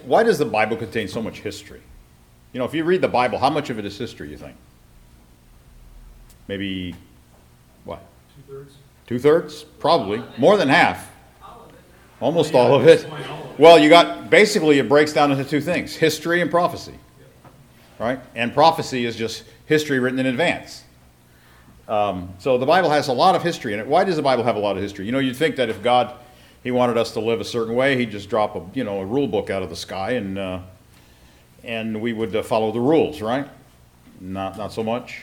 why does the Bible contain so much history? You know, if you read the Bible, how much of it is history, you think? Maybe, what? Two-thirds? Two-thirds? Probably. More than half. Almost all of it. Well, you got, basically it breaks down into two things, history and prophecy. Right? And prophecy is just history written in advance. So the Bible has a lot of history in it. Why does the Bible have a lot of history? You know, you'd think that if God, he wanted us to live a certain way, he'd just drop a rule book out of the sky and we would follow the rules, right? Not so much.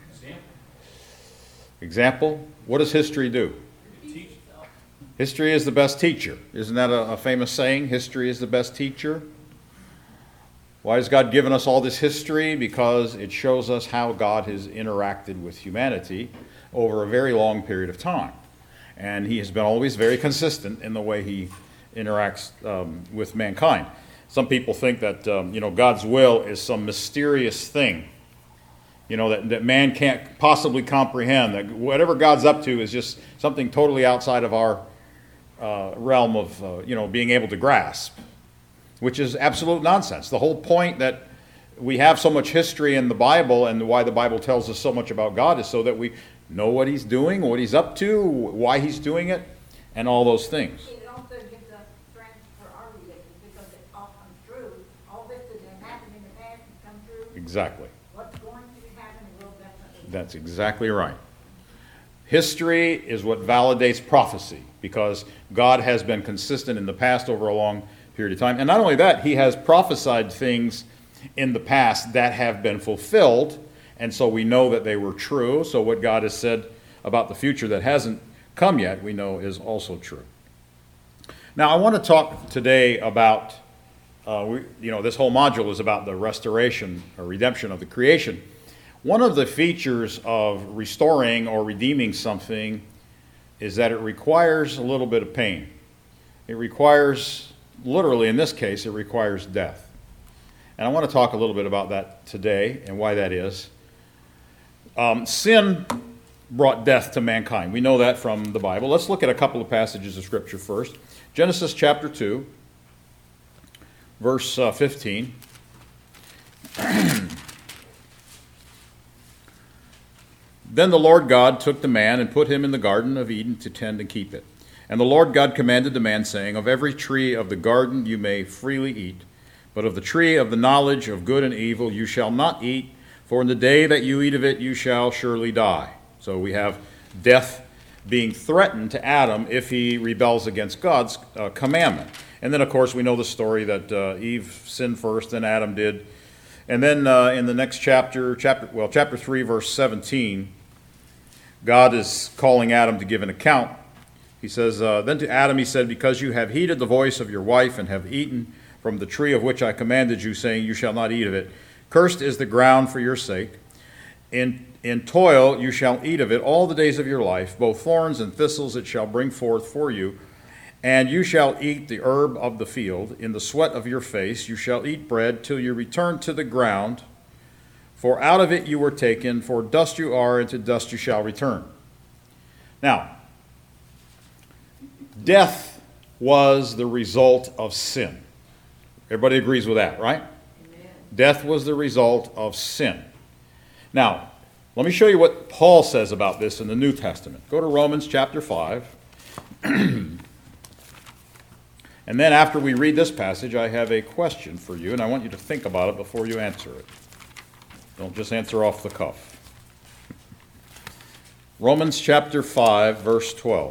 Example? What does history do? History is the best teacher. Isn't that a famous saying? History is the best teacher. Why has God given us all this history? Because it shows us how God has interacted with humanity over a very long period of time. And he has been always very consistent in the way he interacts with mankind. Some people think that God's will is some mysterious thing, that man can't possibly comprehend, that whatever God's up to is just something totally outside of our realm of being able to grasp, which is absolute nonsense. The whole point that we have so much history in the Bible and why the Bible tells us so much about God is so that we know what he's doing, what he's up to, why he's doing it, and all those things. It also gives us strength for our religion because it all comes true. All this that has happened in the past has come true. Exactly. What's going to happen will definitely. That's exactly right. History is what validates prophecy because God has been consistent in the past over a long period of time. And not only that, he has prophesied things in the past that have been fulfilled, and so we know that they were true. So what God has said about the future that hasn't come yet, we know is also true. Now, I want to talk today about, this whole module is about the restoration or redemption of the creation. One of the features of restoring or redeeming something is that it requires a little bit of pain. It requires, literally in this case, it requires death. And I want to talk a little bit about that today and why that is. Sin brought death to mankind. We know that from the Bible. Let's look at a couple of passages of Scripture first. Genesis chapter 2, verse 15. Then the Lord God took the man and put him in the Garden of Eden to tend and keep it. And the Lord God commanded the man, saying, Of every tree of the garden you may freely eat, but of the tree of the knowledge of good and evil you shall not eat, for in the day that you eat of it you shall surely die. So we have death being threatened to Adam if he rebels against God's commandment. And then, of course, we know the story that Eve sinned first, then Adam did. And then in the next chapter 3, verse 17, God is calling Adam to give an account. He says, Then to Adam he said, Because you have heeded the voice of your wife and have eaten from the tree of which I commanded you, saying, You shall not eat of it. Cursed is the ground for your sake. In toil you shall eat of it all the days of your life. Both thorns and thistles it shall bring forth for you. And you shall eat the herb of the field. In the sweat of your face you shall eat bread till you return to the ground. For out of it you were taken, for dust you are, and to dust you shall return. Now, death was the result of sin. Everybody agrees with that, right? Amen. Death was the result of sin. Now, let me show you what Paul says about this in the New Testament. Go to Romans chapter 5. And then after we read this passage, I have a question for you, and I want you to think about it before you answer it. Don't just answer off the cuff. Romans chapter 5, verse 12.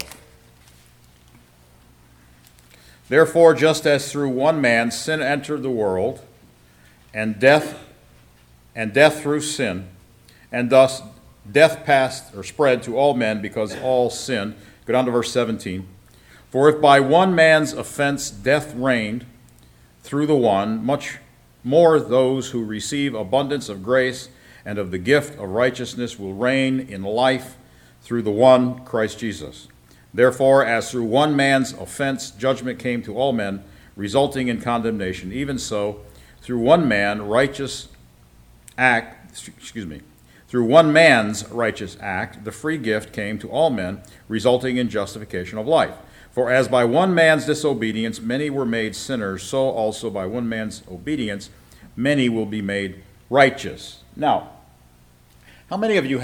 Therefore, just as through one man sin entered the world, and death through sin, and thus death passed or spread to all men because all sinned. Go down to verse 17. For if by one man's offense death reigned through the one, much more those who receive abundance of grace and of the gift of righteousness will reign in life through the one, Christ Jesus. Therefore, as through one man's offense judgment came to all men, resulting in condemnation, even so, through one man's righteous act, the free gift came to all men, resulting in justification of life. For as by one man's disobedience many were made sinners, so also by one man's obedience many will be made righteous. Now, how many of you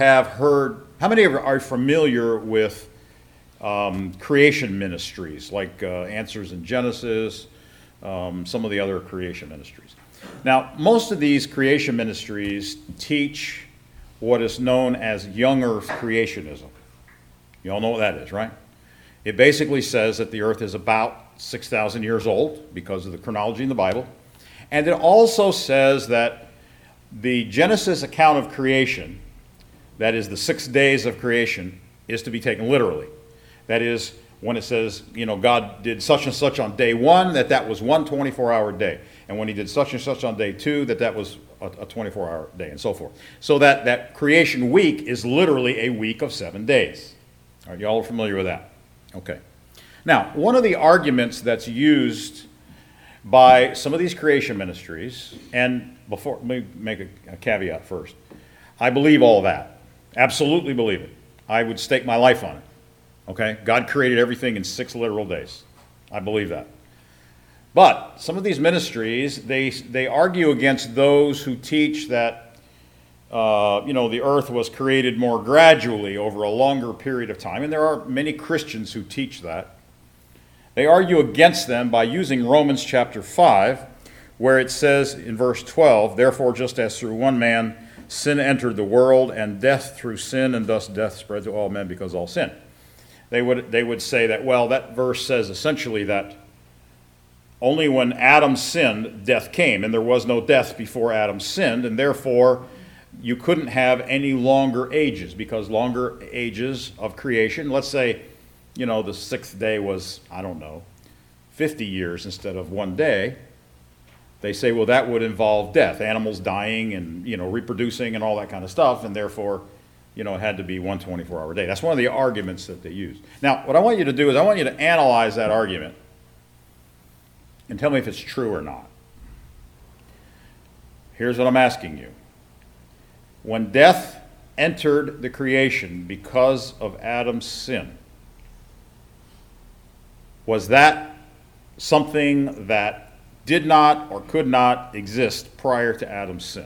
are familiar with creation ministries, like Answers in Genesis, some of the other creation ministries? Now, most of these creation ministries teach what is known as young earth creationism. You all know what that is, right? It basically says that the earth is about 6,000 years old because of the chronology in the Bible. And it also says that the Genesis account of creation, that is the 6 days of creation, is to be taken literally. That is, when it says, God did such and such on day 1, that was one 24-hour day. And when he did such and such on day 2, that was a 24-hour day, and so forth. So that creation week is literally a week of 7 days. Are you all familiar with that? Okay. Now, one of the arguments that's used by some of these creation ministries, and let me make a caveat first. I believe all that. Absolutely believe it. I would stake my life on it. Okay? God created everything in 6 literal days. I believe that. But some of these ministries, they argue against those who teach that the earth was created more gradually over a longer period of time. And there are many Christians who teach that. They argue against them by using Romans chapter 5, where it says in verse 12, "Therefore, just as through one man sin entered the world, and death through sin, and thus death spread to all men because all sin." They would say that, well, that verse says essentially that only when Adam sinned, death came, and there was no death before Adam sinned, and therefore you couldn't have any longer ages, because longer ages of creation, let's say, the 6th day was, 50 years instead of 1 day. They say, well, that would involve death, animals dying and, reproducing and all that kind of stuff, and therefore, it had to be one 24-hour day. That's one of the arguments that they use. Now, what I want you to do is I want you to analyze that argument and tell me if it's true or not. Here's what I'm asking you. When death entered the creation because of Adam's sin, was that something that did not or could not exist prior to Adam's sin?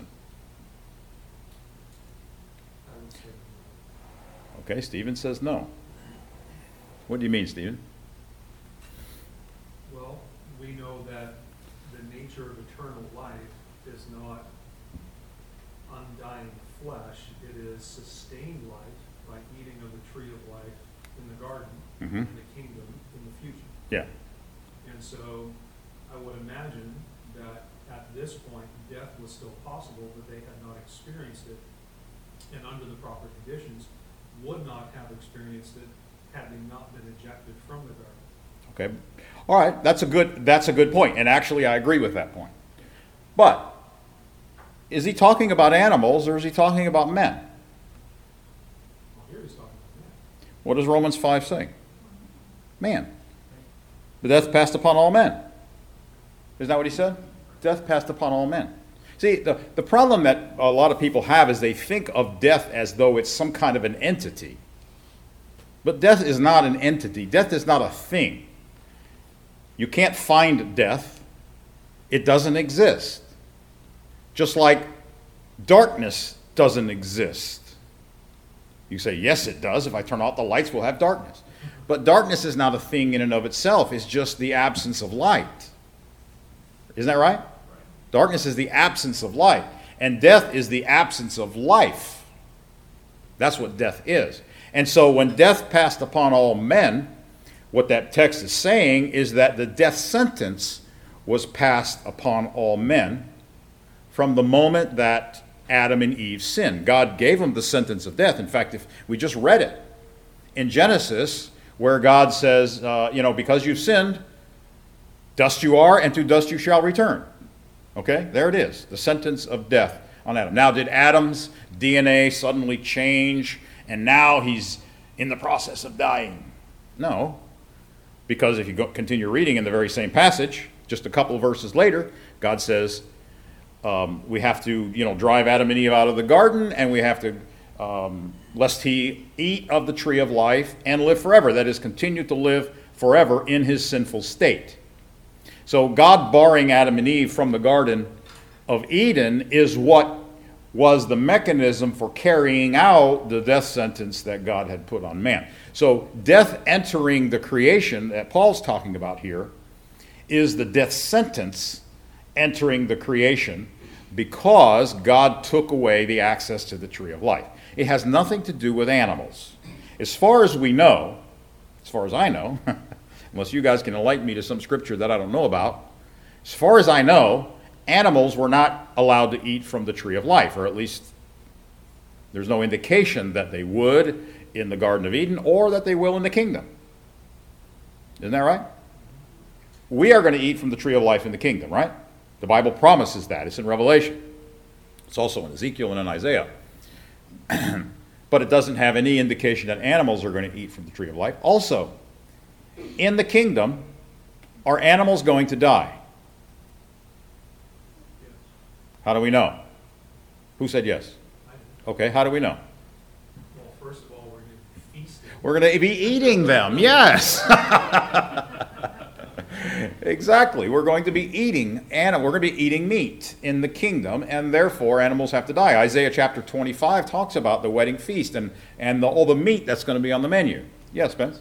Okay, Stephen says no. What do you mean, Stephen? Well, we know that the nature of eternal life is not undying flesh. It is sustained life by eating of the tree of life in the garden, in the kingdom, in the future. Yeah. And so I would imagine that at this point, death was still possible, but they had not experienced it, and under the proper conditions, would not have experienced it had they not been ejected from the garden. Okay. All right. That's a good point. And actually, I agree with that point. But is he talking about animals or is he talking about men? Well, here he's talking about man. What does Romans 5 say? Man. The death passed upon all men. Isn't that what he said? Death passed upon all men. See, the problem that a lot of people have is they think of death as though it's some kind of an entity. But death is not an entity. Death is not a thing. You can't find death. It doesn't exist. Just like darkness doesn't exist. You say, yes, it does. If I turn out the lights, we'll have darkness. But darkness is not a thing in and of itself. It's just the absence of light. Isn't that right? Darkness is the absence of light, and death is the absence of life. That's what death is. And so when death passed upon all men, what that text is saying is that the death sentence was passed upon all men from the moment that Adam and Eve sinned. God gave them the sentence of death. In fact, if we just read it in Genesis, where God says, because you've sinned, dust you are, and to dust you shall return. Okay, there it is, the sentence of death on Adam. Now, did Adam's DNA suddenly change, and now he's in the process of dying? No, because if you continue reading in the very same passage, just a couple of verses later, God says we have to, drive Adam and Eve out of the garden, and we have to, lest he eat of the tree of life and live forever. That is, continue to live forever in his sinful state. So God barring Adam and Eve from the Garden of Eden is what was the mechanism for carrying out the death sentence that God had put on man. So death entering the creation that Paul's talking about here is the death sentence entering the creation because God took away the access to the tree of life. It has nothing to do with animals. As far as we know, as far as I know, unless you guys can enlighten me to some scripture that I don't know about, as far as I know, animals were not allowed to eat from the tree of life, or at least there's no indication that they would in the Garden of Eden or that they will in the kingdom. Isn't that right? We are going to eat from the tree of life in the kingdom, right? The Bible promises that. It's in Revelation. It's also in Ezekiel and in Isaiah. But it doesn't have any indication that animals are going to eat from the tree of life. Also, in the kingdom, are animals going to die? Yes. How do we know? Who said yes? I did. Okay, how do we know? Well, first of all, we're going to be feasting. We're going to be eating them, yes. Exactly. We're going to be eating we're going to be eating meat in the kingdom, and therefore animals have to die. Isaiah chapter 25 talks about the wedding feast and all the meat that's going to be on the menu. Yes, Spence?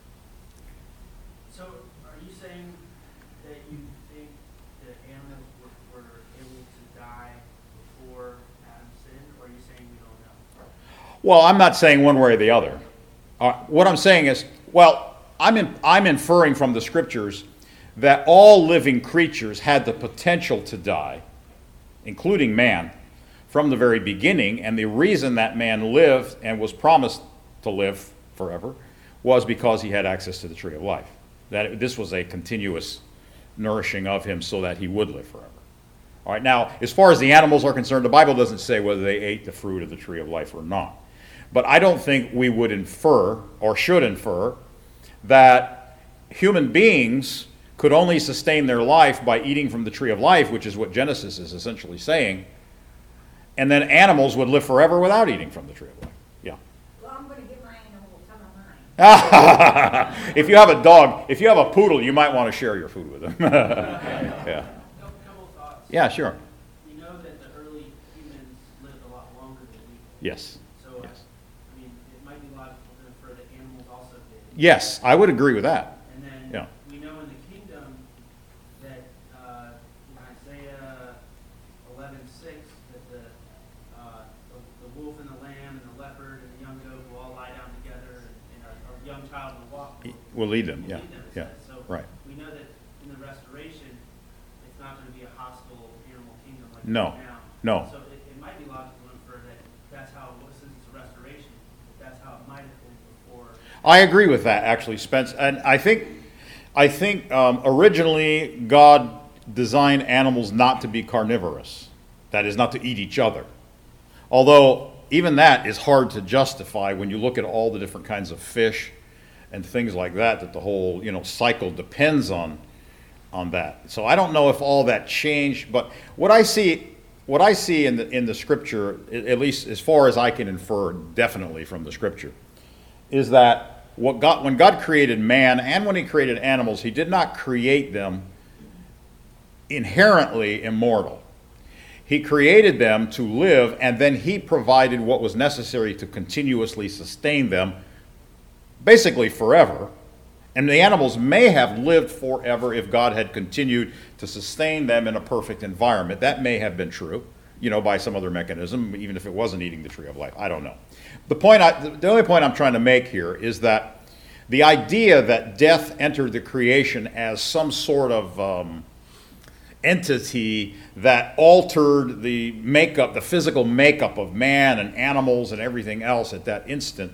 So, are you saying that you think that animals were able to die before Adam sinned, or are you saying we don't know? Well, I'm not saying one way or the other. What I'm saying is, well, I'm inferring from the scriptures that all living creatures had the potential to die, including man, from the very beginning, and the reason that man lived and was promised to live forever was because he had access to the tree of life. That this was a continuous nourishing of him so that he would live forever. All right, now, as far as the animals are concerned, the Bible doesn't say whether they ate the fruit of the tree of life or not. But I don't think we would infer, or should infer, that human beings could only sustain their life by eating from the tree of life, which is what Genesis is essentially saying, and then animals would live forever without eating from the tree of life. Yeah. Well, I'm gonna get my animal some of mine. If you have a dog, if you have a poodle, you might want to share your food with them. Yeah. Couple of thoughts. Yeah, sure. We know that the early humans lived a lot longer than we did. Yes. So, Yes. I mean, it might be logical to infer that animals also did. Yes, I would agree with that. And then Yeah. we know in the kingdom that in Isaiah 11:6 that the wolf and the lamb and the leopard and the young goat will all lie down together, and our young child will walk. We'll lead them. will Yeah. lead them, it Yeah. says. So Right. we know that in the restoration, it's not going to be a hostile animal kingdom like No. it is now. No. So it might be logical to infer that that's how it was, since it's a restoration, that that's how it might have been before. I agree with that, actually, Spence. And I think originally God designed animals not to be carnivorous. That is, not to eat each other. Although even that is hard to justify when you look at all the different kinds of fish and things like that the whole cycle depends on that. So I don't know if all that changed, but what I see in the scripture, at least as far as I can infer definitely from the scripture, is that when God created man and when he created animals, he did not create them inherently immortal. He created them to live, and then he provided what was necessary to continuously sustain them, basically forever. And the animals may have lived forever if God had continued to sustain them in a perfect environment. That may have been true, by some other mechanism, even if it wasn't eating the tree of life. I don't know. The only point I'm trying to make here is that the idea that death entered the creation as some sort of entity that altered the physical makeup of man and animals and everything else at that instant,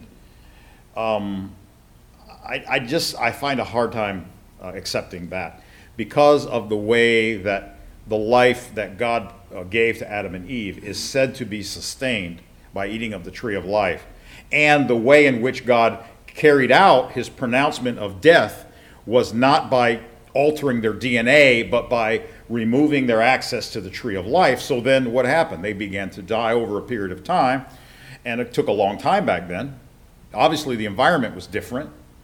I find a hard time accepting that because of the way that the life that God gave to Adam and Eve is said to be sustained by eating of the tree of life, and the way in which God carried out his pronouncement of death was not by altering their DNA, but by removing their access to the tree of life. So then what happened? They began to die over a period of time, and it took a long time back then. Obviously the environment was different,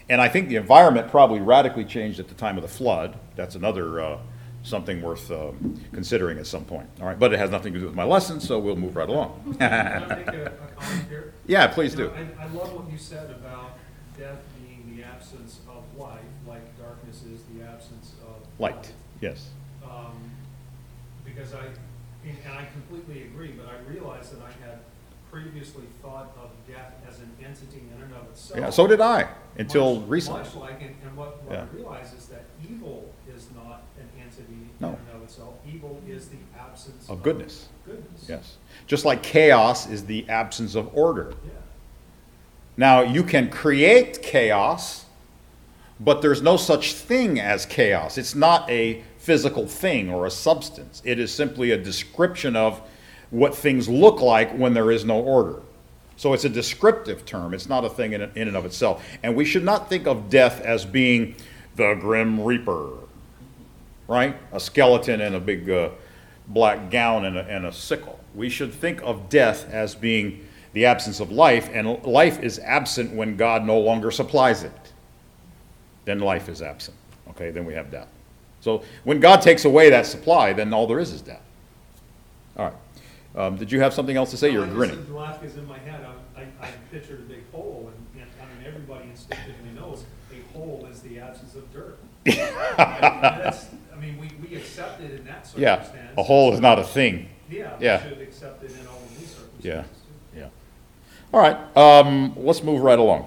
And I think the environment probably radically changed at the time of the flood. That's another something worth considering at some point. All right, but it has nothing to do with my lesson, so we'll move right along. Can I make a comment here? Yeah, please You know, do. I love what you said about death being the absence of life, like darkness is the absence of Light, yes. Because and I completely agree, but I realized that I had previously thought of death as an entity in and of itself. Yeah, so did I, until Much- recently. Much like, and what Yeah. I realize is that evil is not an entity in No. and of itself. Evil is the absence Of goodness, goodness. yes. Just like chaos is the absence of order. Yeah. Now, you can create chaos, but there's no such thing as chaos. It's not a physical thing or a substance. It is simply a description of what things look like when there is no order. So it's a descriptive term. It's not a thing in and of itself. And we should not think of death as being the Grim Reaper, right? A skeleton in a big black gown and a sickle. We should think of death as being the absence of life, and life is absent when God no longer supplies it. Then life is absent. Okay, then we have death. So when God takes away that supply, then all there is death. All right. Did you have something else to say? You're grinning. The laugh is in my head. I pictured a big hole, and I mean, everybody instinctively knows a hole is the absence of dirt. I mean, we accept it in that Yeah, circumstance. a hole is not a thing. Yeah, Yeah. we should accept it in all of these Yeah. circumstances. too. Yeah. All right. Let's move right along.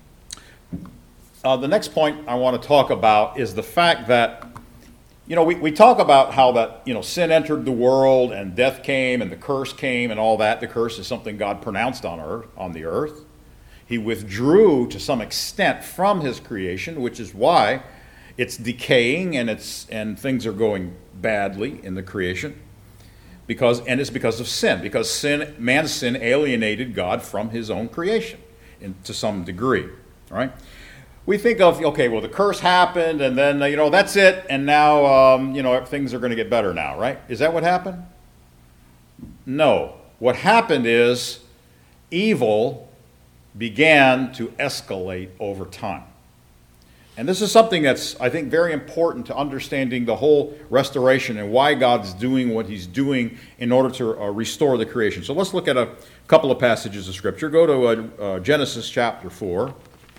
The next point I want to talk about is the fact that, we talk about how that, sin entered the world and death came and the curse came and all that. The curse is something God pronounced on the earth. He withdrew to some extent from his creation, which is why it's decaying and things are going badly in the creation. It's because of sin. Because man's sin alienated God from his own creation to some degree. All right? We think of, okay, well, the curse happened, and then, that's it, and now, things are going to get better now, right? Is that what happened? No. What happened is evil began to escalate over time. And this is something that's, I think, very important to understanding the whole restoration and why God's doing what he's doing in order to restore the creation. So let's look at a couple of passages of Scripture. Go to Genesis chapter 4.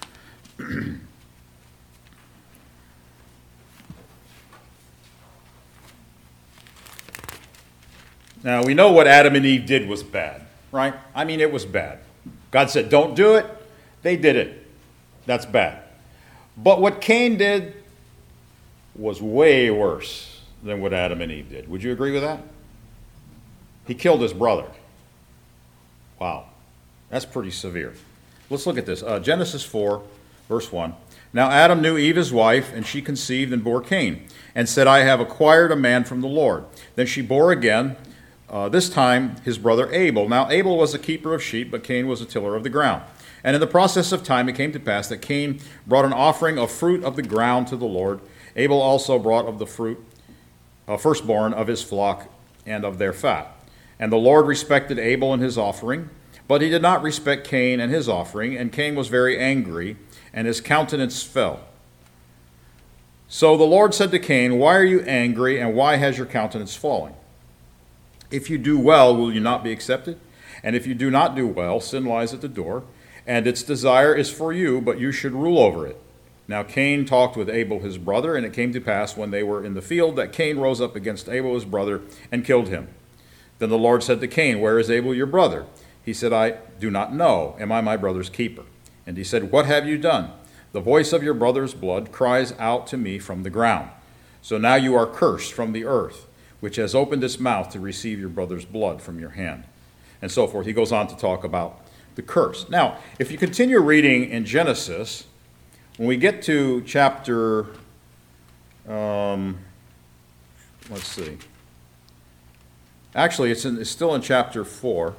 Now, we know what Adam and Eve did was bad, right? I mean, it was bad. God said, don't do it. They did it. That's bad. But what Cain did was way worse than what Adam and Eve did. Would you agree with that? He killed his brother. Wow. That's pretty severe. Let's look at this. Genesis 4, verse 1. Now Adam knew Eve his wife, and she conceived and bore Cain, and said, I have acquired a man from the Lord. Then she bore again, this time his brother Abel. Now Abel was a keeper of sheep, but Cain was a tiller of the ground. And in the process of time it came to pass that Cain brought an offering of fruit of the ground to the Lord. Abel also brought of the fruit, firstborn of his flock and of their fat. And the Lord respected Abel and his offering, but he did not respect Cain and his offering, and Cain was very angry, and his countenance fell. So the Lord said to Cain, why are you angry, and why has your countenance fallen? If you do well, will you not be accepted? And if you do not do well, sin lies at the door, and its desire is for you, but you should rule over it. Now Cain talked with Abel his brother, and it came to pass when they were in the field that Cain rose up against Abel his brother and killed him. Then the Lord said to Cain, where is Abel your brother? He said, I do not know. Am I my brother's keeper? And he said, what have you done? The voice of your brother's blood cries out to me from the ground. So now you are cursed from the earth, which has opened its mouth to receive your brother's blood from your hand. And so forth. He goes on to talk about the curse. Now, if you continue reading in Genesis, when we get to chapter, let's see. Actually, it's still in chapter 4.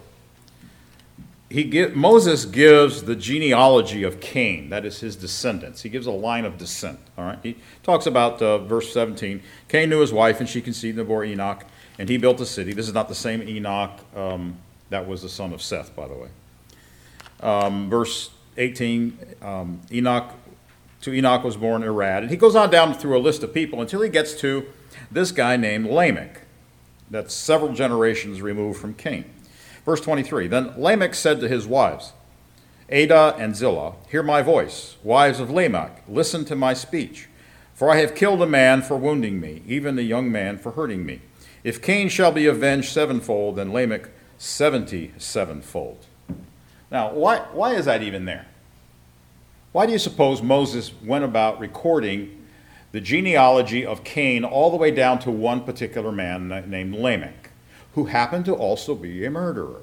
Moses gives the genealogy of Cain, that is his descendants. He gives a line of descent. All right. He talks about verse 17. Cain knew his wife, and she conceived and bore Enoch, and he built a city. This is not the same Enoch that was the son of Seth, by the way. Verse 18. Enoch To Enoch was born Irad. And he goes on down through a list of people until he gets to this guy named Lamech. That's several generations removed from Cain. Verse 23, Then Lamech said to his wives, Adah and Zillah, hear my voice. Wives of Lamech, listen to my speech. For I have killed a man for wounding me, even a young man for hurting me. If Cain shall be avenged sevenfold, then Lamech 77-fold. Now, why is that even there? Why do you suppose Moses went about recording the genealogy of Cain all the way down to one particular man named Lamech, who happened to also be a murderer?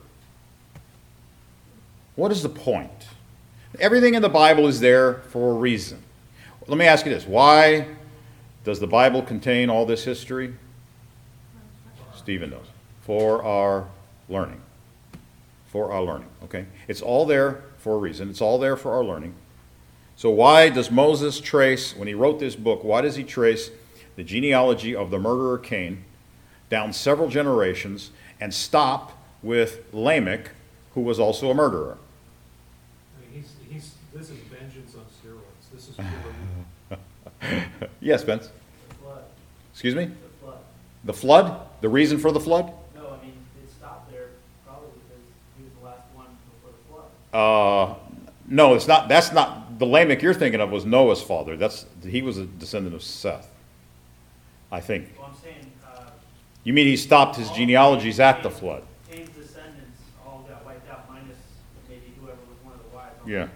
What is the point? Everything in the Bible is there for a reason. Let me ask you this. Why does the Bible contain all this history? Stephen knows. For our learning. For our learning, okay? It's all there for a reason. It's all there for our learning. So why does Moses trace, when he wrote this book, why does he trace the genealogy of the murderer Cain down several generations and stop with Lamech, who was also a murderer? I mean, this is vengeance on steroids. This is for Yes, Spence? The flood, Excuse me? the flood. The flood? The reason for the flood? No, I mean, it stopped there probably because he was the last one before the flood. No, it's not. That's not the Lamech you're thinking of. Was Noah's father? He was a descendant of Seth, I think. Well, I'm saying, You mean he stopped his genealogies at the flood? Cain's descendants all got wiped out, minus maybe whoever was one of the wives. Yeah.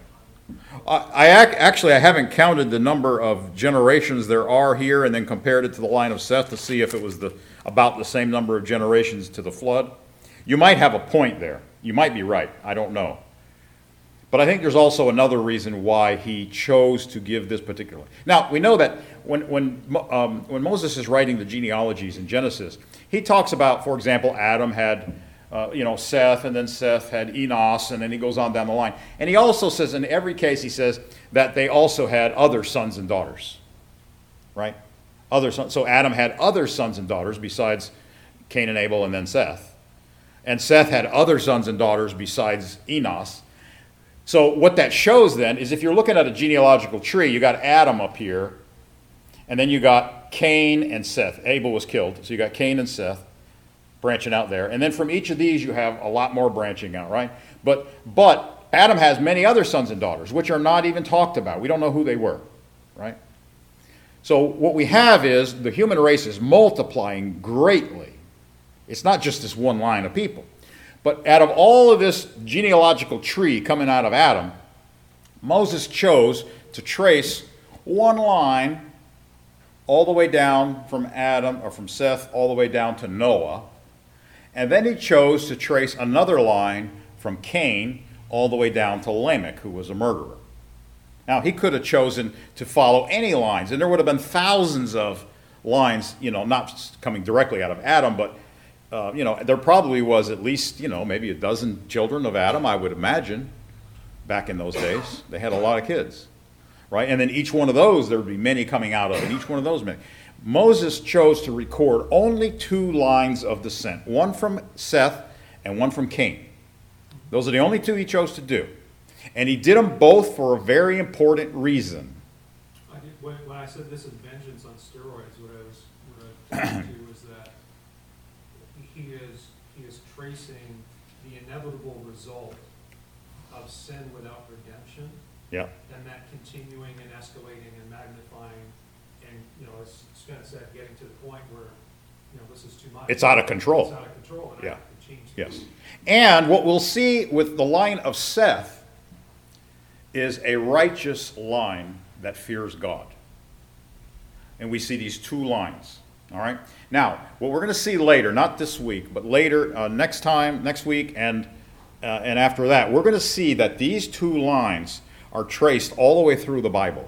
I haven't counted the number of generations there are here, and then compared it to the line of Seth to see if it was about the same number of generations to the flood. You might have a point there. You might be right. I don't know. But I think there's also another reason why he chose to give this particular. Now, we know that when Moses is writing the genealogies in Genesis, he talks about, for example, Adam had Seth, and then Seth had Enos, and then he goes on down the line. And he also says, in every case, he says that they also had other sons and daughters, right? Other sons. So Adam had other sons and daughters besides Cain and Abel and then Seth. And Seth had other sons and daughters besides Enos. So what that shows then is if you're looking at a genealogical tree, you got Adam up here, and then you got Cain and Seth. Abel was killed, so you got Cain and Seth branching out there. And then from each of these you have a lot more branching out, right? But Adam has many other sons and daughters, which are not even talked about. We don't know who they were, right? So what we have is the human race is multiplying greatly. It's not just this one line of people. But out of all of this genealogical tree coming out of Adam, Moses chose to trace one line all the way down from Adam, or from Seth, all the way down to Noah. And then he chose to trace another line from Cain all the way down to Lamech, who was a murderer. Now, he could have chosen to follow any lines, and there would have been thousands of lines, not coming directly out of Adam, but there probably was at least, maybe a dozen children of Adam, I would imagine, back in those days. They had a lot of kids, right? And then each one of those, there would be many coming out of, and each one of those many. Moses chose to record only 2 lines of descent, one from Seth and one from Cain. Those are the only 2 he chose to do. And he did them both for a very important reason. When I said this is vengeance on steroids, what I was trying to was that he is tracing the inevitable result of sin without redemption. Yeah. And that continuing and escalating and magnifying, and as Spence said, getting to the point where this is too much. It's out of control. It's out of control. And Yeah. I have to change Yes. things. And what we'll see with the line of Seth is a righteous line that fears God. And we see these 2 lines. All right. Now, what we're going to see later, not this week, but later, next week, and after that, we're going to see that these 2 lines are traced all the way through the Bible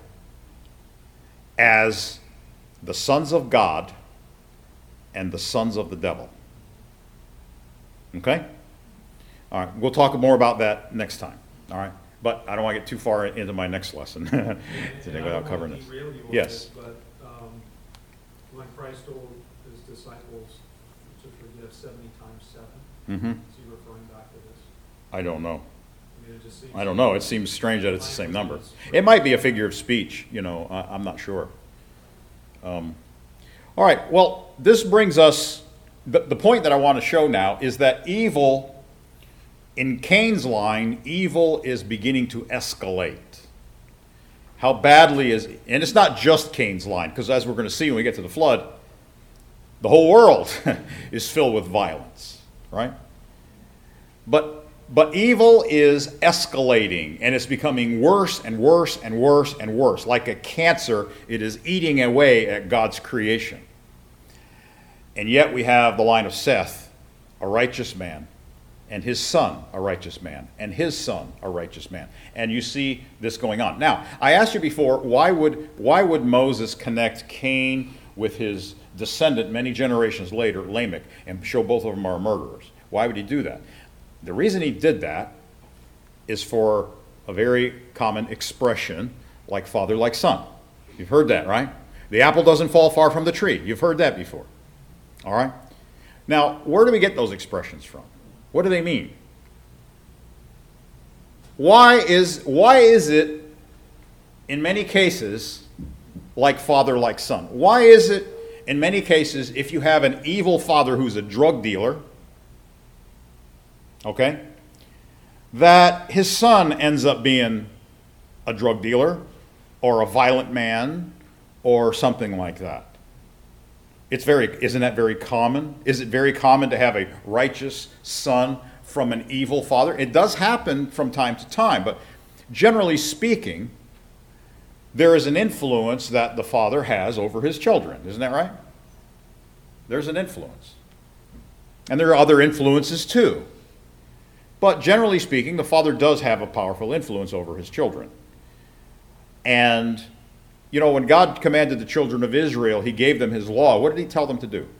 as the sons of God and the sons of the devil. Okay? All right. We'll talk more about that next time. All right. But I don't want to get too far into my next lesson today without covering this. Yes. But when Christ told his disciples to forgive 70 times 7, Mm-hmm. is he referring back to this? I don't know. I mean, it just seems. I don't know. It seems strange that it's the same number. It might be a figure of speech, I'm not sure. All right, well, this brings us, the point that I want to show now is that evil, in Cain's line, evil is beginning to escalate. How badly is, and it's not just Cain's line, because as we're going to see when we get to the flood, the whole world is filled with violence, right? But evil is escalating, and it's becoming worse and worse and worse and worse. Like a cancer, it is eating away at God's creation. And yet we have the line of Seth, a righteous man, and his son, a righteous man, and his son, a righteous man. And you see this going on. Now, I asked you before, why would Moses connect Cain with his descendant many generations later, Lamech, and show both of them are murderers? Why would he do that? The reason he did that is for a very common expression, like father, like son. You've heard that, right? The apple doesn't fall far from the tree. You've heard that before. All right? Now, where do we get those expressions from? What do they mean? Why is it, in many cases, like father, like son? Why is it, in many cases, if you have an evil father who's a drug dealer, okay, that his son ends up being a drug dealer or a violent man or something like that? Isn't that very common? Is it very common to have a righteous son from an evil father? It does happen from time to time, but generally speaking, there is an influence that the father has over his children. Isn't that right? There's an influence. And there are other influences too. But generally speaking, the father does have a powerful influence over his children. And, when God commanded the children of Israel, he gave them his law. What did he tell them to do?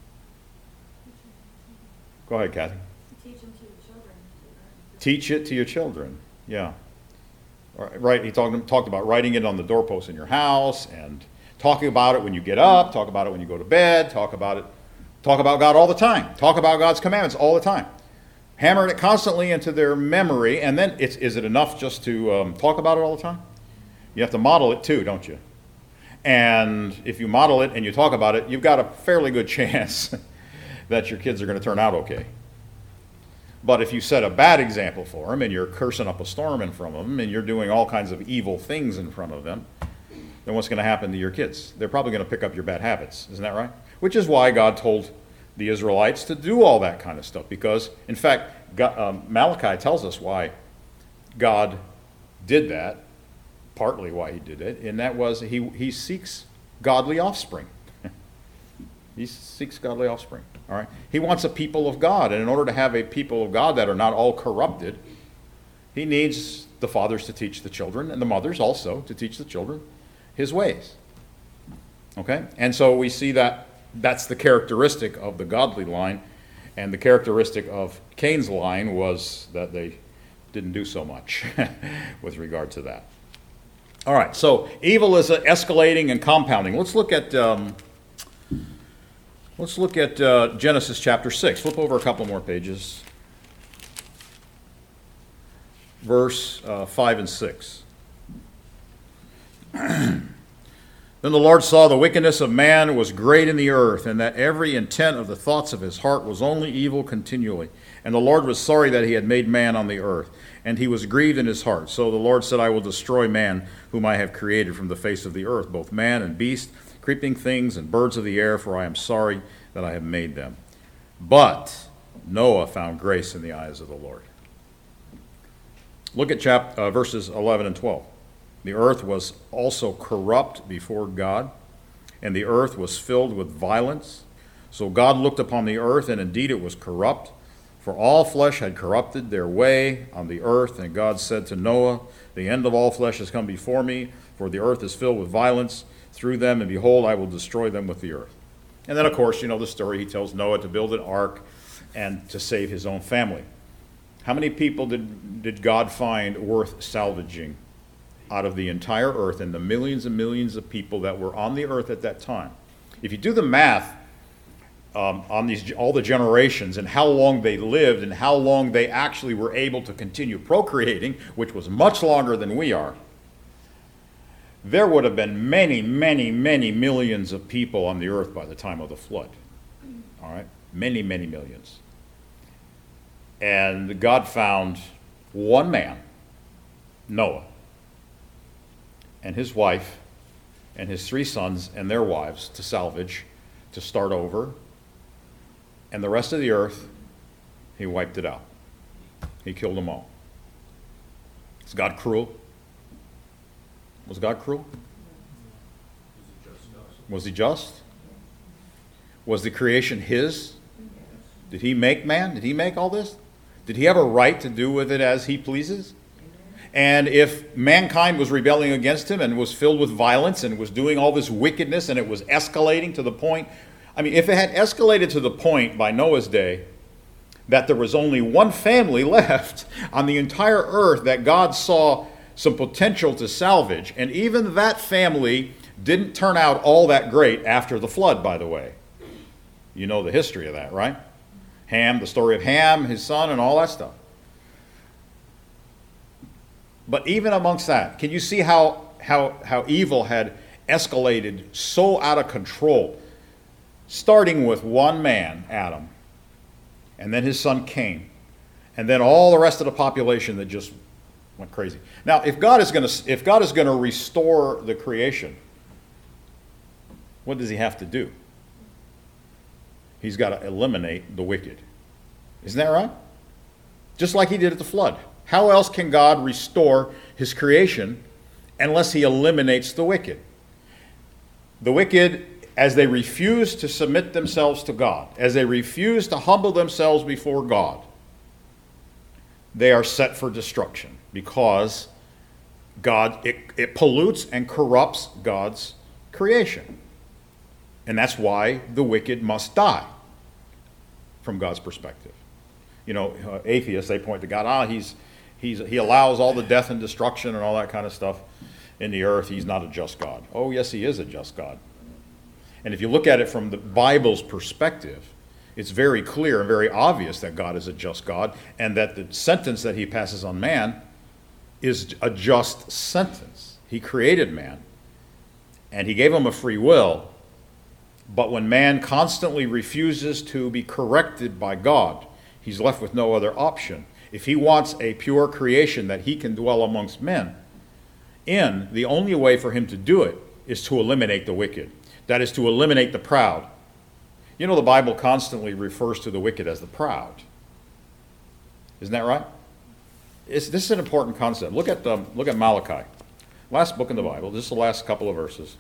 Go ahead, Kathy. Teach them to your children. Teach it to your children. Yeah. Right. He talked about writing it on the doorpost in your house and talking about it when you get up, talk about it when you go to bed, talk about God all the time. Talk about God's commandments all the time. Hammering it constantly into their memory, and then is it enough just to talk about it all the time? You have to model it too, don't you? And if you model it and you talk about it, you've got a fairly good chance that your kids are going to turn out okay. But if you set a bad example for them and you're cursing up a storm in front of them and you're doing all kinds of evil things in front of them, then what's going to happen to your kids? They're probably going to pick up your bad habits. Isn't that right? Which is why God told the Israelites to do all that kind of stuff. Because, in fact, Malachi tells us why God did that, partly why he did it, and that was he seeks godly offspring. He seeks godly offspring. All right? He wants a people of God, and in order to have a people of God that are not all corrupted, he needs the fathers to teach the children, and the mothers also to teach the children his ways. Okay? And so we see that that's the characteristic of the godly line, and the characteristic of Cain's line was that they didn't do so much with regard to that. All right, so evil is escalating and compounding. Let's look at Genesis chapter 6. Flip over a couple more pages. Verse 5 and 6. Then the Lord saw the wickedness of man was great in the earth, and that every intent of the thoughts of his heart was only evil continually. And the Lord was sorry that he had made man on the earth, and he was grieved in his heart. So the Lord said, I will destroy man, whom I have created from the face of the earth, both man and beast, creeping things and birds of the air, for I am sorry that I have made them. But Noah found grace in the eyes of the Lord. Look at verses 11 and 12. The earth was also corrupt before God, and the earth was filled with violence. So God looked upon the earth, and indeed it was corrupt, for all flesh had corrupted their way on the earth. And God said to Noah, the end of all flesh has come before me, for the earth is filled with violence through them, and behold, I will destroy them with the earth. And then, of course, you know the story. He tells Noah to build an ark and to save his own family. How many people did God find worth salvaging out of the entire earth and the millions and millions of people that were on the earth at that time? If you do the math, on these all the generations and how long they lived and how long they actually were able to continue procreating, which was much longer than we are, there would have been many, many, many millions of people on the earth by the time of the flood. All right? Many, many millions. And God found one man, Noah, and his wife, and his 3 sons and their wives to salvage, to start over. And the rest of the earth, he wiped it out. He killed them all. Is God cruel? Was God cruel? Was he just? Was the creation his? Did he make man? Did he make all this? Did he have a right to do with it as he pleases? And if mankind was rebelling against him and was filled with violence and was doing all this wickedness and it was escalating to the point, I mean, if it had escalated to the point by Noah's day that there was only one family left on the entire earth that God saw some potential to salvage, and even that family didn't turn out all that great after the flood, by the way. You know the history of that, right? Ham, the story of Ham, his son, and all that stuff. But even amongst that, can you see how evil had escalated so out of control? Starting with one man, Adam, and then his son Cain, and then all the rest of the population that just went crazy. Now, if God is going to restore the creation, what does he have to do? He's got to eliminate the wicked. Isn't that right? Just like he did at the flood. How else can God restore his creation unless he eliminates the wicked? The wicked, as they refuse to submit themselves to God, as they refuse to humble themselves before God, they are set for destruction because it pollutes and corrupts God's creation. And that's why the wicked must die from God's perspective. You know, atheists, they point to God, he allows all the death and destruction and all that kind of stuff in the earth. He's not a just God. Oh, yes, he is a just God. And if you look at it from the Bible's perspective, it's very clear and very obvious that God is a just God, and that the sentence that he passes on man is a just sentence. He created man, and he gave him a free will, but when man constantly refuses to be corrected by God, he's left with no other option. If he wants a pure creation that he can dwell amongst men in, the only way for him to do it is to eliminate the wicked. That is, to eliminate the proud. You know, the Bible constantly refers to the wicked as the proud. Isn't that right? This is an important concept. Look at Malachi. Last book in the Bible. This is the last couple of verses.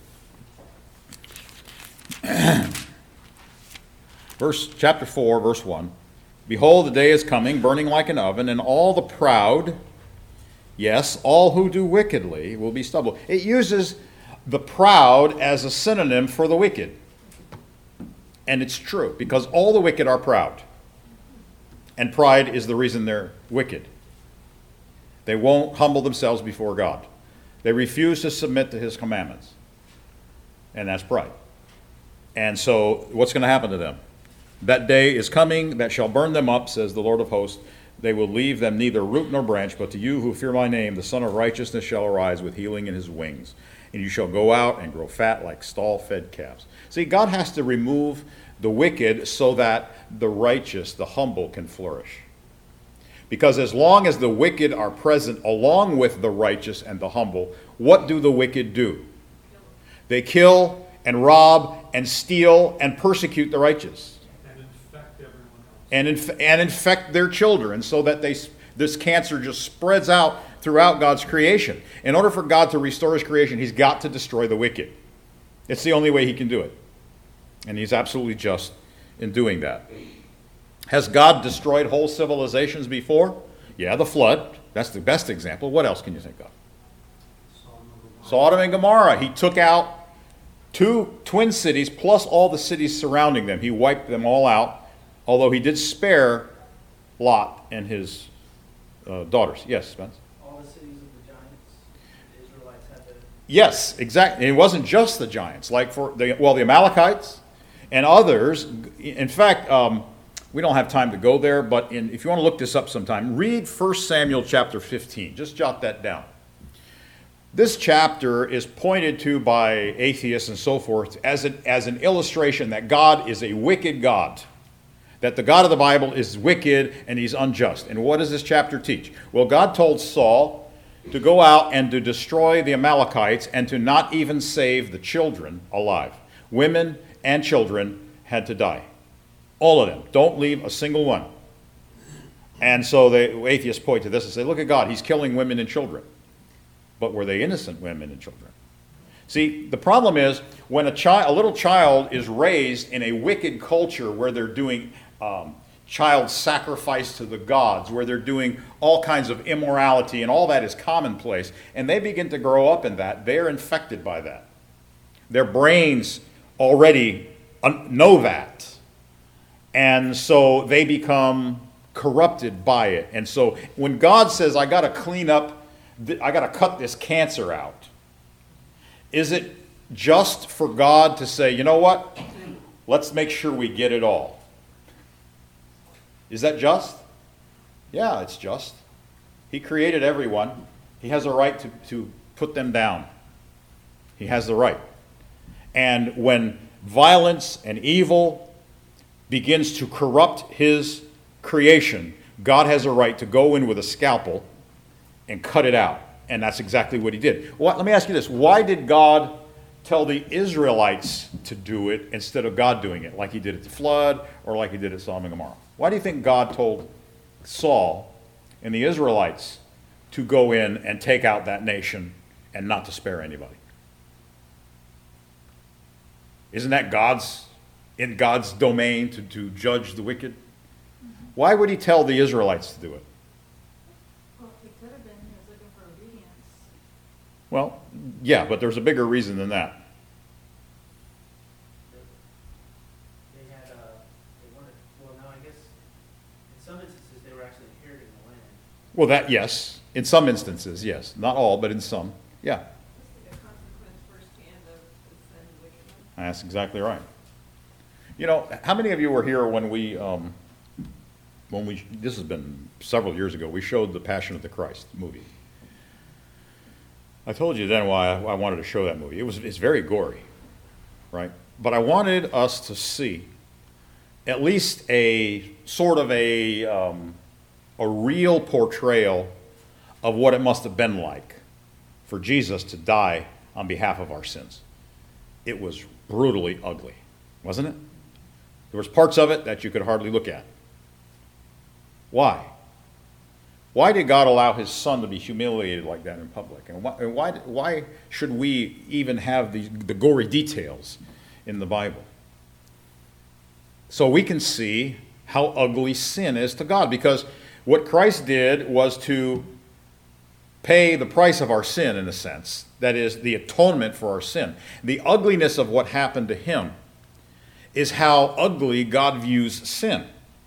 Chapter 4, verse 1. Behold, the day is coming, burning like an oven, and all the proud, yes, all who do wickedly, will be stubble. It uses the proud as a synonym for the wicked. And it's true, because all the wicked are proud. And pride is the reason they're wicked. They won't humble themselves before God. They refuse to submit to his commandments. And that's pride. And so what's going to happen to them? That day is coming that shall burn them up, says the Lord of hosts. They will leave them neither root nor branch, but to you who fear my name, the Son of Righteousness shall arise with healing in his wings. And you shall go out and grow fat like stall-fed calves. See, God has to remove the wicked so that the righteous, the humble, can flourish. Because as long as the wicked are present along with the righteous and the humble, what do the wicked do? They kill and rob and steal and persecute the righteous. And infect everyone else. And infect their children, so that this cancer just spreads out throughout God's creation. In order for God to restore his creation, he's got to destroy the wicked. It's the only way he can do it. And he's absolutely just in doing that. Has God destroyed whole civilizations before? Yeah, the flood. That's the best example. What else can you think of? Sodom and Gomorrah. He took out 2 twin cities plus all the cities surrounding them. He wiped them all out, although he did spare Lot and his daughters. Yes, Spence? All the cities of the giants, the Israelites had to... Yes, exactly. And it wasn't just the giants. Like the Amalekites And others, in fact, we don't have time to go there, but if you want to look this up sometime, read 1 Samuel chapter 15. Just jot that down. This chapter is pointed to by atheists and so forth as an illustration that God is a wicked God. That the God of the Bible is wicked and he's unjust. And what does this chapter teach? Well, God told Saul to go out and to destroy the Amalekites and to not even save the children alive. Women and children had to die. All of them. Don't leave a single one. And so the atheists point to this and say, look at God, he's killing women and children. But were they innocent women and children? See, the problem is when a little child is raised in a wicked culture where they're doing child sacrifice to the gods, where they're doing all kinds of immorality and all that is commonplace, and they begin to grow up in that, they're infected by that. Their brains already know that. And so they become corrupted by it. And so when God says, I got to clean up, I got to cut this cancer out, is it just for God to say, you know what? Let's make sure we get it all. Is that just? Yeah, it's just. He created everyone. He has a right to put them down. He has the right. And when violence and evil begins to corrupt his creation, God has a right to go in with a scalpel and cut it out. And that's exactly what he did. Let me ask you this. Why did God tell the Israelites to do it instead of God doing it, like he did at the flood or like he did at Sodom and Gomorrah? Why do you think God told Saul and the Israelites to go in and take out that nation and not to spare anybody? Isn't that in God's domain to judge the wicked? Why would he tell the Israelites to do it? Well, it could have been he was looking for obedience. Well, yeah, but there's a bigger reason than that. They wanted, well, no, I guess in some instances they were actually inheriting the land. Well, yes. In some instances, yes. Not all, but in some. Yeah. Just like a consequence firsthand of the sin and wickedness. That's exactly right. You know, how many of you were here when we this has been several years ago, we showed the Passion of the Christ movie. I told you then why I wanted to show that movie. It's very gory, right? But I wanted us to see at least a sort of a real portrayal of what it must have been like for Jesus to die on behalf of our sins. It was brutally ugly, wasn't it? There was parts of it that you could hardly look at. Why? Why did God allow his son to be humiliated like that in public? And why should we even have the gory details in the Bible? So we can see how ugly sin is to God, because what Christ did was to pay the price of our sin, in a sense. That is, the atonement for our sin. The ugliness of what happened to him is how ugly God views sin.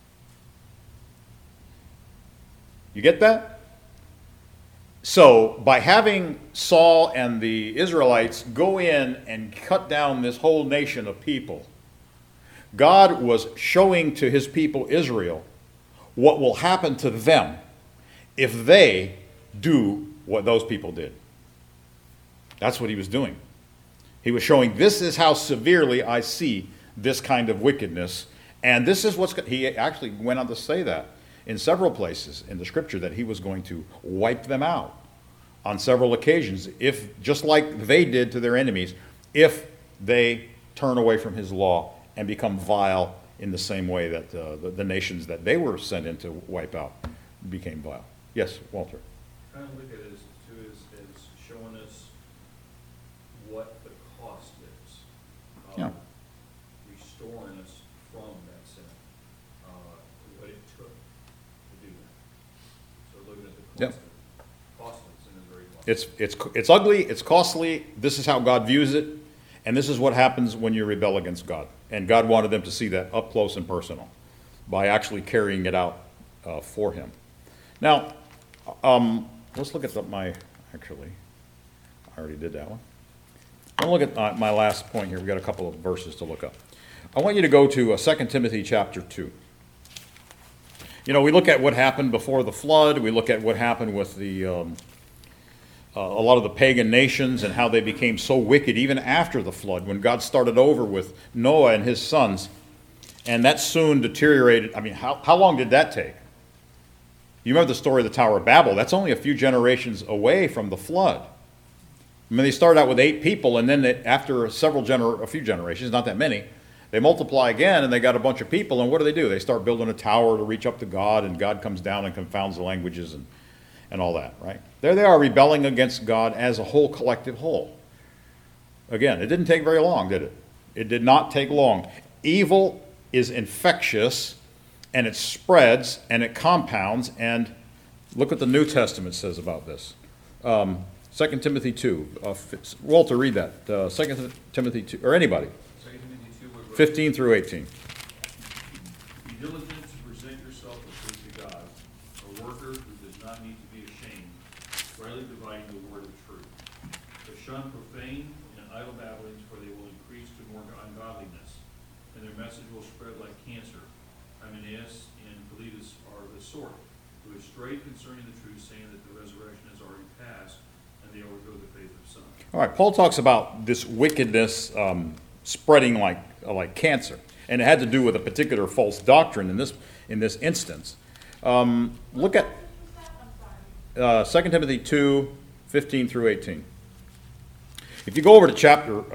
You get that? So, by having Saul and the Israelites go in and cut down this whole nation of people, God was showing to his people Israel what will happen to them if they do what those people did. That's what he was doing. He was showing, this is how severely I see this kind of wickedness, and this is he actually went on to say that in several places in the scripture, that he was going to wipe them out on several occasions, if just like they did to their enemies, if they turn away from his law and become vile in the same way that the nations that they were sent in to wipe out became vile. Yes, Walter. Kind of look at it as showing us what the cost is of Yeah. restoring us from that sin, what it took to do that. So looking at the Yep. cost of sin is very costly. It's ugly, it's costly, this is how God views it, and this is what happens when you rebel against God. And God wanted them to see that up close and personal by actually carrying it out for him. Now, let's look at actually, I already did that one. I'll look at my last point here. We've got a couple of verses to look up. I want you to go to 2 Timothy chapter 2. You know, we look at what happened before the flood. We look at what happened with a lot of the pagan nations and how they became so wicked even after the flood, when God started over with Noah and his sons. And that soon deteriorated. I mean, how long did that take? You remember the story of the Tower of Babel. That's only a few generations away from the flood. I mean, they started out with 8 people, and then after a few generations, not that many, they multiply again, and they got a bunch of people, and what do? They start building a tower to reach up to God, and God comes down and confounds the languages and all that, right? There they are rebelling against God as a whole collective whole. Again, it didn't take very long, did it? It did not take long. Evil is infectious, and it spreads, and it compounds, and look what the New Testament says about this. 2 Timothy 2. Walter, read that. 2 Timothy 2, or anybody. 2 Timothy 2, 15 through 18. Be diligent to present yourself approved to God, a worker who does not need to be ashamed, rightly dividing the word of truth. But shun profane and idle babblings, for they will increase to more ungodliness, and their message will spread like cancer. Hymenaeus and Philetus are of the sort, who is straight concerning the truth, saying that the resurrection has already passed, and they overthrow the faith of some. All right, Paul talks about this wickedness spreading like cancer, and it had to do with a particular false doctrine in this instance. Look at 2 Timothy 2, 15 through 18. If you go over to chapter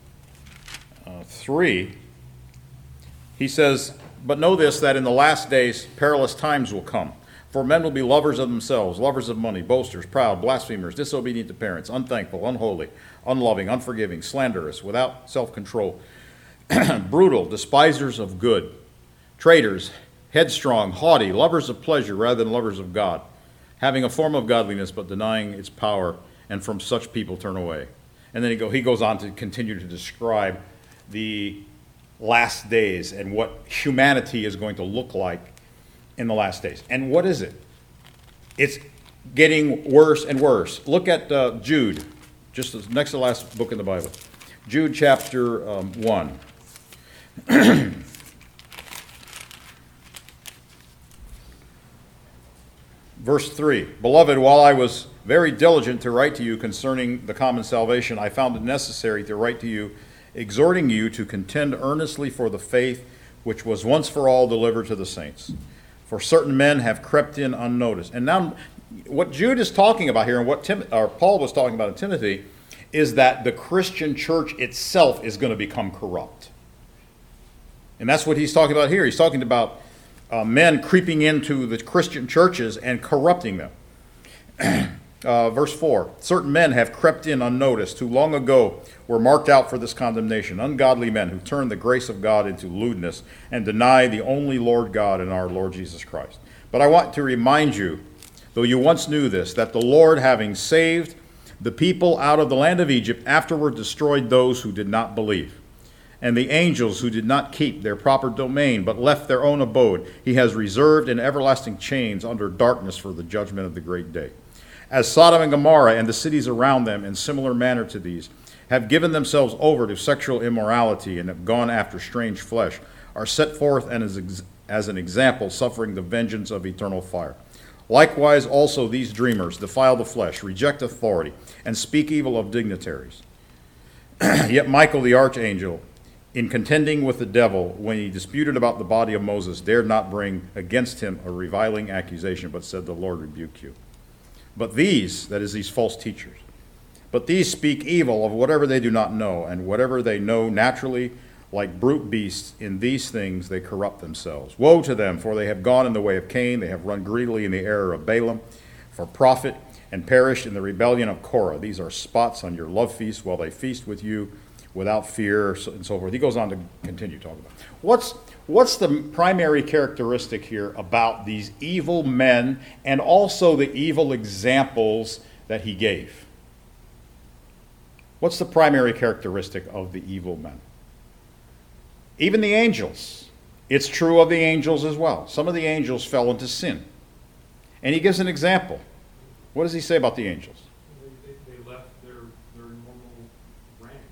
3, he says, "But know this, that in the last days perilous times will come. For men will be lovers of themselves, lovers of money, boasters, proud, blasphemers, disobedient to parents, unthankful, unholy, unloving, unforgiving, slanderous, without self-control, brutal, despisers of good, traitors, headstrong, haughty, lovers of pleasure rather than lovers of God, having a form of godliness but denying its power, and from such people turn away." And then he goes on to continue to describe the last days and what humanity is going to look like in the last days. And what is it? It's getting worse and worse. Look at Jude, just next to the last book in the Bible. Jude chapter 1. Verse 3, "Beloved, while I was very diligent to write to you concerning the common salvation, I found it necessary to write to you, exhorting you to contend earnestly for the faith which was once for all delivered to the saints. For certain men have crept in unnoticed." And now, what Jude is talking about here, and what Paul was talking about in Timothy, is that the Christian church itself is going to become corrupt. And that's what he's talking about here. He's talking about men creeping into the Christian churches and corrupting them. Verse 4, "Certain men have crept in unnoticed, who long ago were marked out for this condemnation, ungodly men who turn the grace of God into lewdness and deny the only Lord God and our Lord Jesus Christ. But I want to remind you, though you once knew this, that the Lord, having saved the people out of the land of Egypt, afterward destroyed those who did not believe. And the angels who did not keep their proper domain, but left their own abode, he has reserved in everlasting chains under darkness for the judgment of the great day. As Sodom and Gomorrah and the cities around them, in similar manner to these, have given themselves over to sexual immorality and have gone after strange flesh, are set forth as an example, suffering the vengeance of eternal fire. Likewise also these dreamers defile the flesh, reject authority, and speak evil of dignitaries. Yet Michael the archangel, in contending with the devil, when he disputed about the body of Moses, dared not bring against him a reviling accusation, but said, 'The Lord rebuke you.' But these," that is, these false teachers, "but these speak evil of whatever they do not know, and whatever they know naturally, like brute beasts, in these things they corrupt themselves. Woe to them, for they have gone in the way of Cain, they have run greedily in the error of Balaam for profit, and perished in the rebellion of Korah. These are spots on your love feast, while they feast with you without fear," and so forth. He goes on to continue talking about what's the primary characteristic here about these evil men and also the evil examples that he gave. What's the primary characteristic of the evil men? Even the angels. It's true of the angels as well. Some of the angels fell into sin. And he gives an example. What does he say about the angels? They left their normal rank.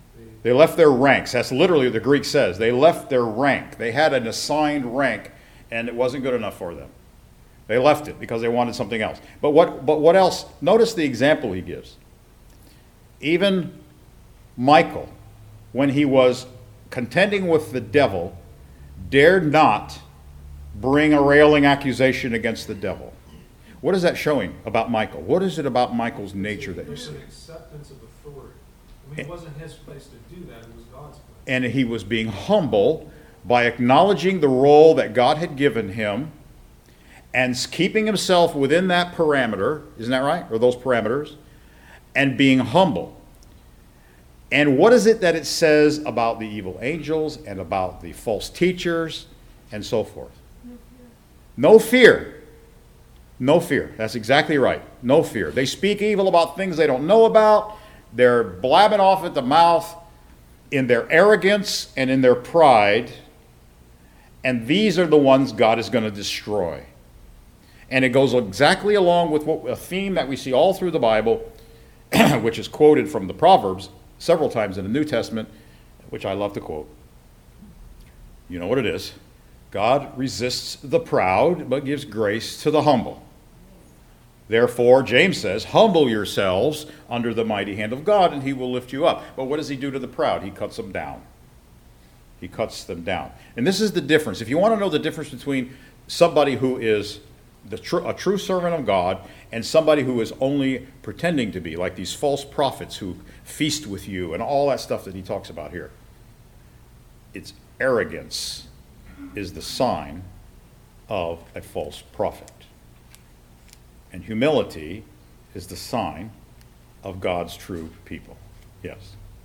They left their ranks. That's literally what the Greek says. They left their rank. They had an assigned rank, and it wasn't good enough for them. They left it because they wanted something else. But what else? Notice the example he gives. Even Michael, when he was contending with the devil, dared not bring a railing accusation against the devil. What is that showing about Michael? What is it about Michael's nature that you There's see? an acceptance of authority. I mean, it wasn't his place to do that, it was God's place. And he was being humble by acknowledging the role that God had given him and keeping himself within that parameter, isn't that right? Or those parameters, and being humble. And what is it that it says about the evil angels and about the false teachers and so forth? No fear. No fear. That's exactly right. No fear. They speak evil about things they don't know about. They're blabbing off at the mouth in their arrogance and in their pride. And these are the ones God is going to destroy. And it goes exactly along with a theme that we see all through the Bible, which is quoted from the Proverbs several times in the New Testament, which I love to quote. You know what it is. God resists the proud, but gives grace to the humble. Therefore, James says, humble yourselves under the mighty hand of God, and he will lift you up. But what does he do to the proud? He cuts them down. He cuts them down. And this is the difference. If you want to know the difference between somebody who is a true servant of God and somebody who is only pretending to be, like these false prophets who feast with you and all that stuff that he talks about here, it's arrogance is the sign of a false prophet. And humility is the sign of God's true people. Yes.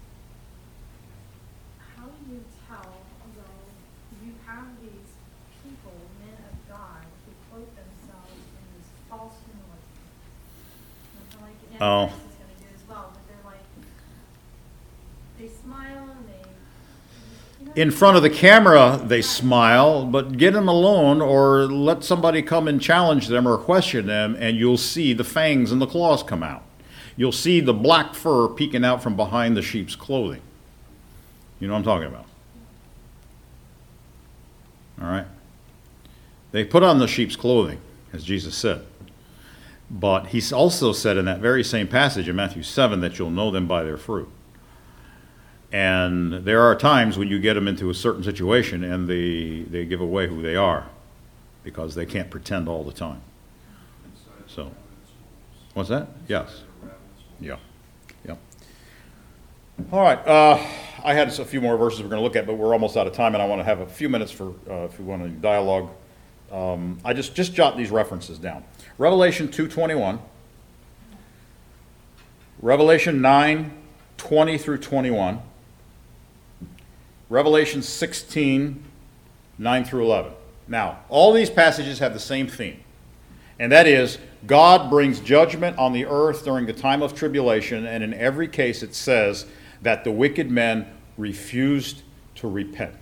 How do you tell, though, you have these people, men of God, who clothe themselves in this false humility? I feel like Antichrist is going to do as well, but they're like, they smile and they... In front of the camera, they smile, but get them alone or let somebody come and challenge them or question them, and you'll see the fangs and the claws come out. You'll see the black fur peeking out from behind the sheep's clothing. You know what I'm talking about? All right? They put on the sheep's clothing, as Jesus said. But he also said in that very same passage in Matthew 7 that you'll know them by their fruit. And there are times when you get them into a certain situation and they give away who they are because they can't pretend all the time. So, what's that? Yes. Yeah. Yeah. All right. I had a few more verses we're going to look at, but we're almost out of time, and I want to have a few minutes for if we want to dialogue. I just jot these references down. Revelation 2:21, Revelation 9:20 through 21, Revelation 16:9 through 11. Now, all these passages have the same theme, and that is God brings judgment on the earth during the time of tribulation, and in every case it says that the wicked men refused to repent.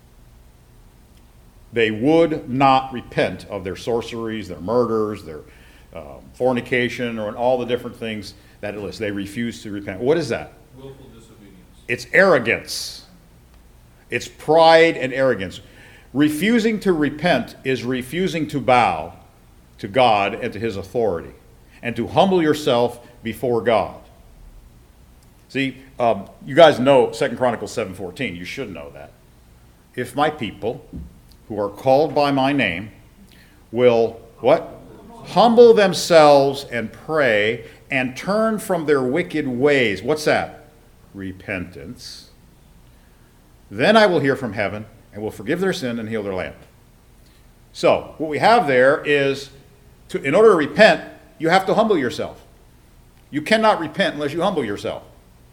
They would not repent of their sorceries, their murders, their fornication, or all the different things that it lists. They refused to repent. What is that? Willful disobedience. It's arrogance. It's pride and arrogance. Refusing to repent is refusing to bow to God and to his authority and to humble yourself before God. See, you guys know 2 Chronicles 7:14. You should know that. If my people who are called by my name will, what? Humble themselves and pray and turn from their wicked ways. What's that? Repentance. Then I will hear from heaven and will forgive their sin and heal their land. So, what we have there is, in order to repent, you have to humble yourself. You cannot repent unless you humble yourself.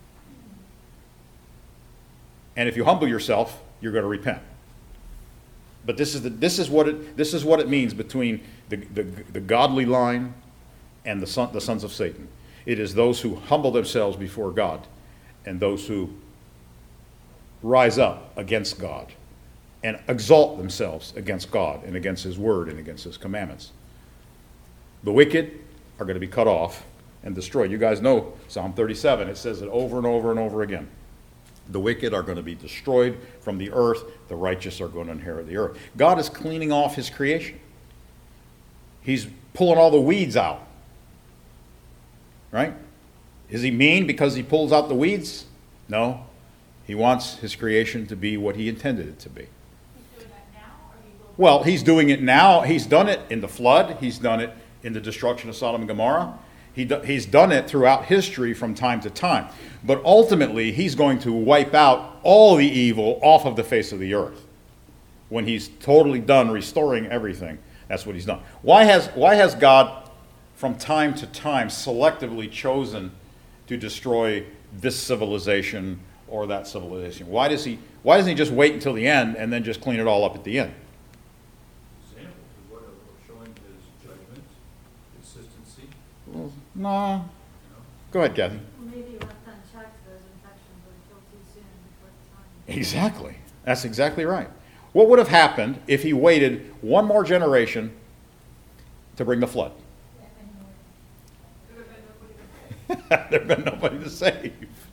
And if you humble yourself, you're going to repent. But this is what it means between the godly line and the sons of Satan. It is those who humble themselves before God and those who rise up against God and exalt themselves against God and against his word and against his commandments. The wicked are going to be cut off and destroyed. You guys know Psalm 37. It says it over and over and over again. The wicked are going to be destroyed from the earth. The righteous are going to inherit the earth. God is cleaning off his creation. He's pulling all the weeds out. Right? Is he mean because he pulls out the weeds? No. He wants his creation to be what he intended it to be. He's doing that now, or he will? Well, he's doing it now. He's done it in the flood. He's done it in the destruction of Sodom and Gomorrah. He's done it throughout history from time to time. But ultimately, he's going to wipe out all the evil off of the face of the earth. When he's totally done restoring everything, that's what he's done. Why has God, from time to time, selectively chosen to destroy this civilization or that civilization? Why doesn't he just wait until the end and then just clean it all up at the end? Example to what showing his judgment, consistency. Well, no. Go ahead, Kathy. Well, maybe left unchecked, those infections would kill too soon before the time. Exactly. That's exactly right. What would have happened if he waited one more generation to bring the flood? There would have been nobody to say. There'd been nobody to save.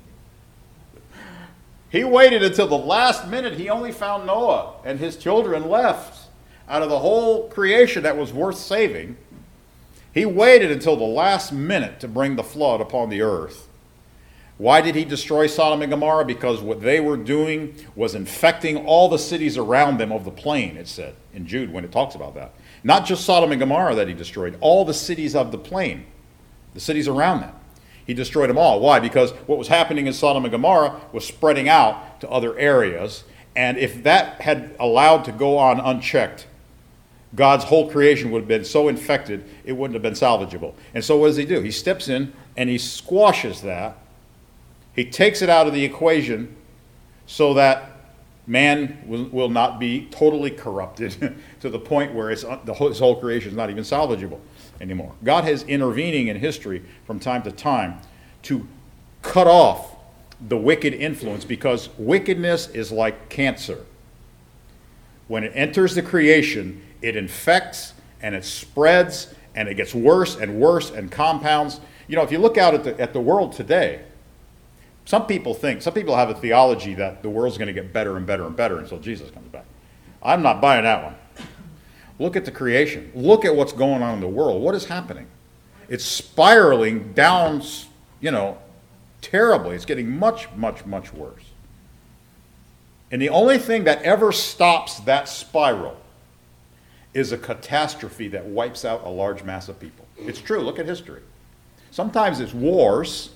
He waited until the last minute. He only found Noah and his children left out of the whole creation that was worth saving. He waited until the last minute to bring the flood upon the earth. Why did he destroy Sodom and Gomorrah? Because what they were doing was infecting all the cities around them of the plain, it said in Jude when it talks about that. Not just Sodom and Gomorrah that he destroyed, all the cities of the plain, the cities around them. He destroyed them all. Why? Because what was happening in Sodom and Gomorrah was spreading out to other areas. And if that had allowed to go on unchecked, God's whole creation would have been so infected, it wouldn't have been salvageable. And so what does he do? He steps in and he squashes that. He takes it out of the equation so that man will not be totally corrupted to the point where his whole creation is not even salvageable anymore. God is intervening in history from time to time to cut off the wicked influence, because wickedness is like cancer. When it enters the creation, it infects and it spreads and it gets worse and worse and compounds. You know, if you look out at the world today, some people have a theology that the world's going to get better and better and better until Jesus comes back. I'm not buying that one. Look at the creation. Look at what's going on in the world. What is happening? It's spiraling down, terribly. It's getting much, much, much worse. And the only thing that ever stops that spiral is a catastrophe that wipes out a large mass of people. It's true. Look at history. Sometimes it's wars.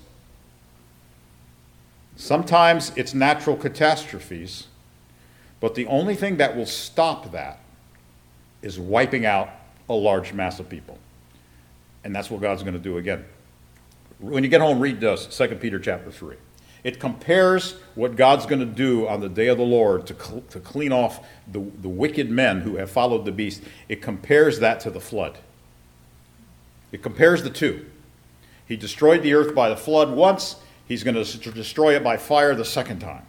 Sometimes it's natural catastrophes. But the only thing that will stop that is wiping out a large mass of people. And that's what God's going to do again. When you get home, read 2 Peter chapter 3. It compares what God's going to do on the day of the Lord to clean off the wicked men who have followed the beast. It compares that to the flood. It compares the two. He destroyed the earth by the flood once. He's going to destroy it by fire the second time.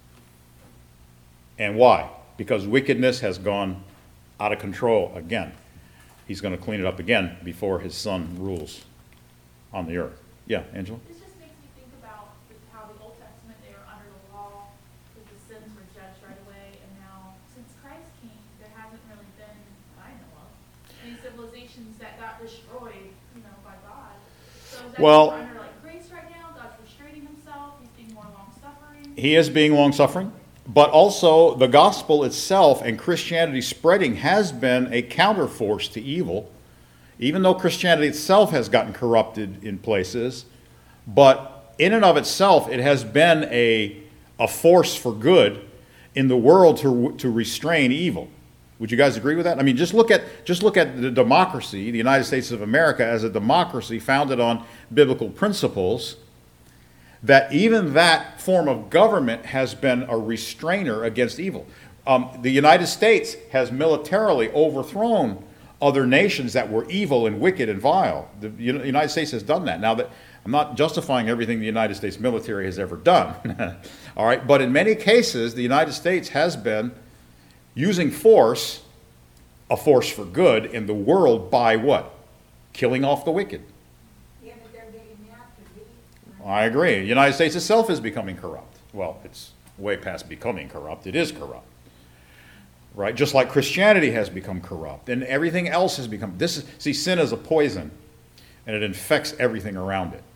And why? Because wickedness has gone out of control again. He's going to clean it up again before his son rules on the earth. Yeah, Angela? This just makes me think about how the Old Testament, they were under the law, because the sins were judged right away, and now, since Christ came, there hasn't really been, that I know of, any civilizations that got destroyed, by God. So is that Well, under grace right now? God's restraining himself, he's being more long-suffering? he is being long-suffering. But also, the gospel itself and Christianity spreading has been a counterforce to evil, even though Christianity itself has gotten corrupted in places. But in and of itself, it has been a force for good in the world to restrain evil. Would you guys agree with that? I mean, just look at the democracy, the United States of America, as a democracy founded on biblical principles. That even that form of government has been a restrainer against evil. The United States has militarily overthrown other nations that were evil and wicked and vile. The United States has done that. Now, that I'm not justifying everything the United States military has ever done. All right, but in many cases, the United States has been using force, a force for good in the world by what? Killing off the wicked. Yeah, but they're getting out to be. I agree. The United States itself is becoming corrupt. Well, it's way past becoming corrupt. It is corrupt. Right? Just like Christianity has become corrupt and everything else has become. See, sin is a poison and it infects everything around it.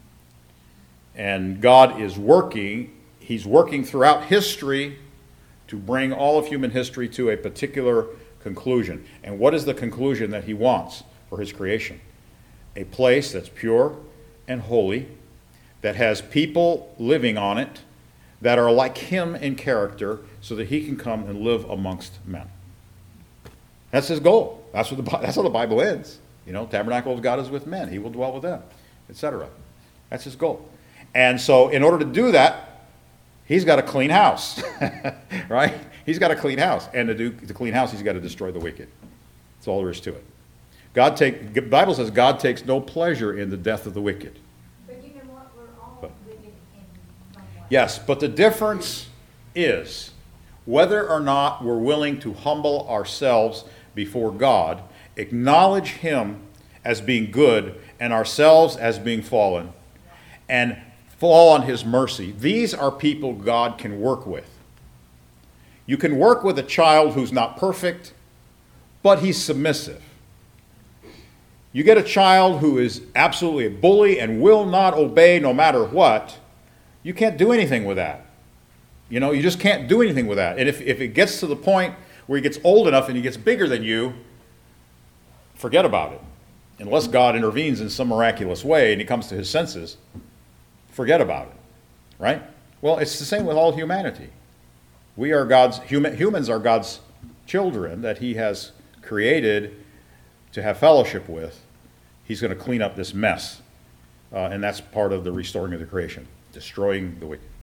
And God is working, He's working throughout history to bring all of human history to a particular conclusion. And what is the conclusion that He wants for His creation? A place that's pure and holy, that has people living on it that are like Him in character, so that He can come and live amongst men. That's His goal. That's how the Bible ends. You know, tabernacle of God is with men. He will dwell with them, etc. That's His goal. And so in order to do that, He's got a clean house. Right? He's got a clean house. And to do the clean house, He's got to destroy the wicked. That's all there is to it. The Bible says God takes no pleasure in the death of the wicked. But you know what, we're all wicked in some way. Yes, but the difference is whether or not we're willing to humble ourselves before God, acknowledge Him as being good and ourselves as being fallen, and fall on His mercy. These are people God can work with. You can work with a child who's not perfect, but he's submissive. You get a child who is absolutely a bully and will not obey no matter what, you can't do anything with that. You know, you just can't do anything with that. And if it gets to the point where he gets old enough and he gets bigger than you, forget about it. Unless God intervenes in some miraculous way and he comes to his senses, forget about it. Right? Well, it's the same with all humanity. We are humans are God's children that He has created to have fellowship with. He's going to clean up this mess. And that's part of the restoring of the creation, destroying the wicked.